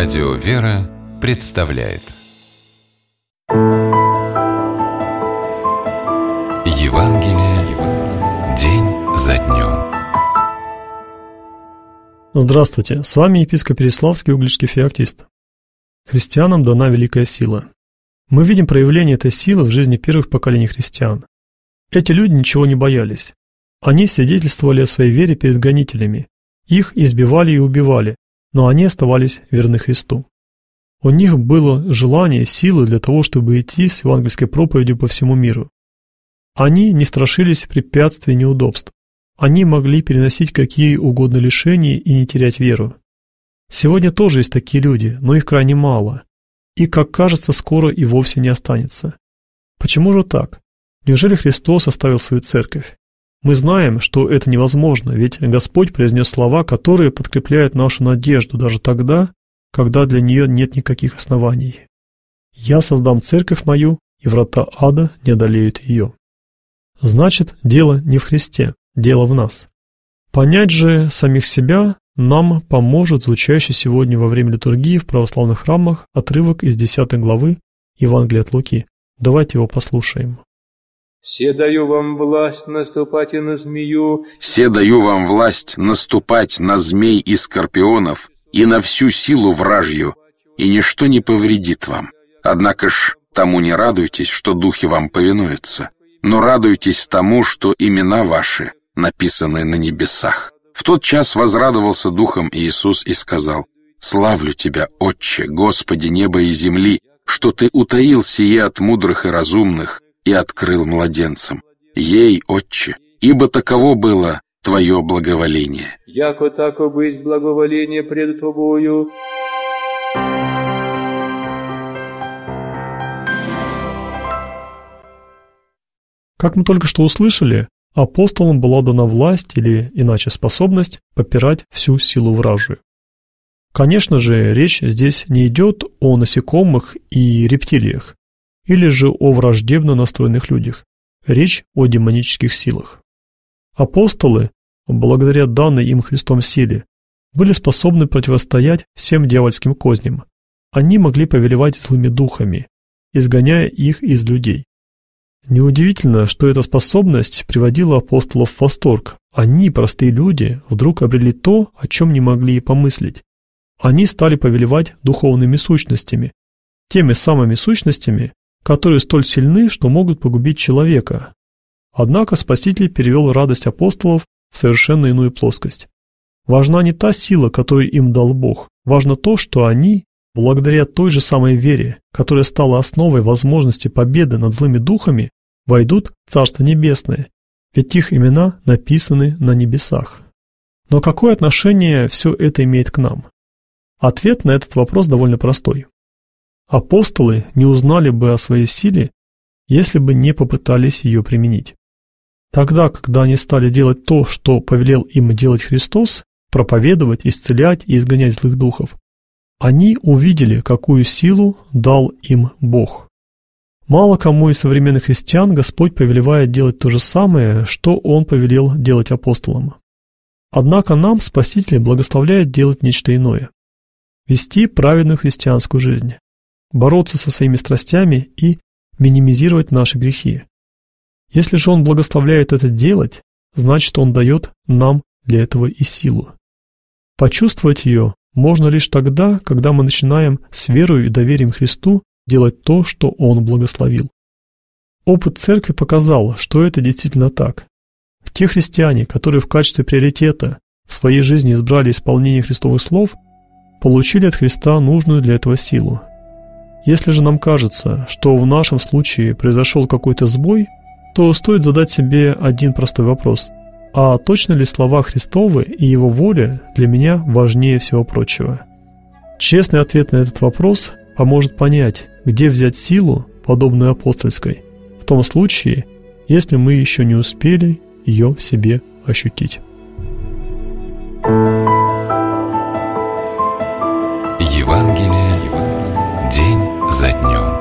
Радио «Вера» представляет Евангелие день за днем. Здравствуйте, с вами епископ Переславский Угличский феоктист. Христианам дана великая сила. Мы видим проявление этой силы в жизни первых поколений христиан. Эти люди ничего не боялись. Они свидетельствовали о своей вере перед гонителями. Их избивали и убивали, но они оставались верны Христу. У них было желание, силы для того, чтобы идти с евангельской проповедью по всему миру. Они не страшились препятствий и неудобств. Они могли переносить какие угодно лишения и не терять веру. Сегодня тоже есть такие люди, но их крайне мало. И, как кажется, скоро и вовсе не останется. Почему же так? Неужели Христос оставил свою церковь? Мы знаем, что это невозможно, ведь Господь произнес слова, которые подкрепляют нашу надежду даже тогда, когда для нее нет никаких оснований. «Я создам церковь мою, и врата ада не одолеют ее». Значит, дело не в Христе, дело в нас. Понять же самих себя нам поможет звучащий сегодня во время литургии в православных храмах отрывок из 10 главы Евангелия от Луки. Давайте его послушаем. «Се даю вам власть наступать и на змею». «Се даю вам власть наступать на змей и скорпионов и на всю силу вражью, и ничто не повредит вам. Однако ж тому не радуйтесь, что духи вам повинуются, но радуйтесь тому, что имена ваши написаны на небесах». В тот час возрадовался духом Иисус и сказал: «Славлю Тебя, Отче, Господи неба и земли, что Ты утаил сие от мудрых и разумных и открыл младенцам. Ей, Отче, ибо таково было Твое благоволение». «Яко тако быть благоволение пред Тобою». Как мы только что услышали, апостолам была дана власть или, иначе, способность попирать всю силу вражью. Конечно же, речь здесь не идет о насекомых и рептилиях, или же о враждебно настроенных людях. Речь о демонических силах. Апостолы, благодаря данной им Христом силе, были способны противостоять всем дьявольским козням. Они могли повелевать злыми духами, изгоняя их из людей. Неудивительно, что эта способность приводила апостолов в восторг. Они, простые люди, вдруг обрели то, о чем не могли и помыслить. Они стали повелевать духовными сущностями, теми самыми сущностями, которые столь сильны, что могут погубить человека. Однако Спаситель перевел радость апостолов в совершенно иную плоскость. Важна не та сила, которую им дал Бог, важно то, что они, благодаря той же самой вере, которая стала основой возможности победы над злыми духами, войдут в Царство Небесное, ведь их имена написаны на небесах. Но какое отношение все это имеет к нам? Ответ на этот вопрос довольно простой. Апостолы не узнали бы о своей силе, если бы не попытались ее применить. Тогда, когда они стали делать то, что повелел им делать Христос, проповедовать, исцелять и изгонять злых духов, они увидели, какую силу дал им Бог. Мало кому из современных христиан Господь повелевает делать то же самое, что Он повелел делать апостолам. Однако нам Спаситель благословляет делать нечто иное. Вести праведную христианскую жизнь, бороться со своими страстями и минимизировать наши грехи. Если же Он благословляет это делать, значит Он дает нам для этого и силу. Почувствовать ее можно лишь тогда, когда мы начинаем с верой и доверием Христу делать то, что Он благословил. Опыт церкви показал, что это действительно так. Те христиане, которые в качестве приоритета в своей жизни избрали исполнение Христовых слов, получили от Христа нужную для этого силу. Если же нам кажется, что в нашем случае произошел какой-то сбой, то стоит задать себе один простой вопрос: а точно ли слова Христовы и Его воля для меня важнее всего прочего? Честный ответ на этот вопрос поможет понять, где взять силу, подобную апостольской, в том случае, если мы еще не успели ее в себе ощутить. Евангелие день за днем.